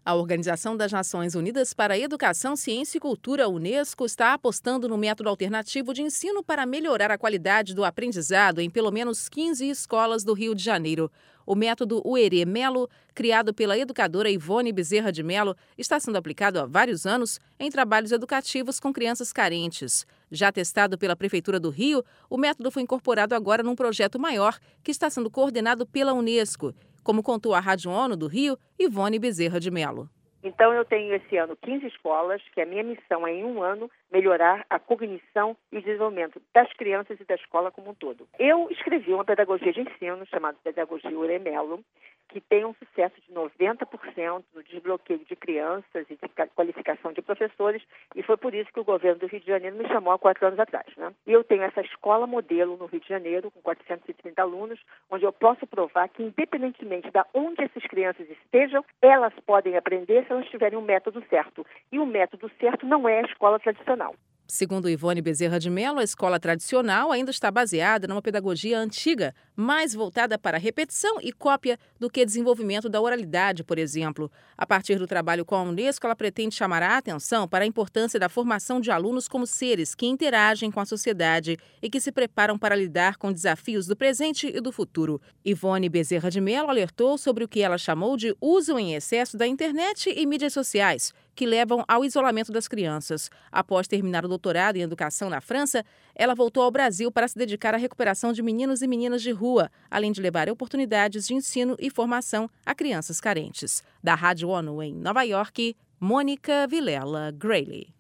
A Organização das Nações Unidas para a Educação, Ciência e Cultura, Unesco, está apostando no método alternativo de ensino para melhorar a qualidade do aprendizado em pelo menos 15 escolas do Rio de Janeiro. O método Uerê Melo, criado pela educadora Ivone Bezerra de Melo, está sendo aplicado há vários anos em trabalhos educativos com crianças carentes. Já testado pela Prefeitura do Rio, o método foi incorporado agora num projeto maior que está sendo coordenado pela Unesco, como contou à Rádio ONU do Rio, Ivone Bezerra de Melo. Então, eu tenho esse ano 15 escolas, que a minha missão é, em um ano, melhorar a cognição e desenvolvimento das crianças e da escola como um todo. Eu escrevi uma pedagogia de ensino, chamada Pedagogia Uerê Melo, que tem um sucesso de 90% no desbloqueio de crianças e de qualificação de professores, e foi por isso que o governo do Rio de Janeiro me chamou há 4 anos atrás, né? E eu tenho essa escola modelo no Rio de Janeiro, com 430 alunos, onde eu posso provar que, independentemente de onde essas crianças estejam, elas podem aprender se elas tiverem um método certo. E o método certo não é a escola tradicional. Segundo Ivone Bezerra de Melo, a escola tradicional ainda está baseada numa pedagogia antiga, mais voltada para repetição e cópia do que desenvolvimento da oralidade, por exemplo. A partir do trabalho com a Unesco, ela pretende chamar a atenção para a importância da formação de alunos como seres que interagem com a sociedade e que se preparam para lidar com desafios do presente e do futuro. Ivone Bezerra de Melo alertou sobre o que ela chamou de uso em excesso da internet e mídias sociais, que levam ao isolamento das crianças. Após terminar o doutorado em educação na França, ela voltou ao Brasil para se dedicar à recuperação de meninos e meninas de rua, além de levar oportunidades de ensino e formação a crianças carentes. Da Rádio ONU em Nova York, Mônica Vilela Grayley.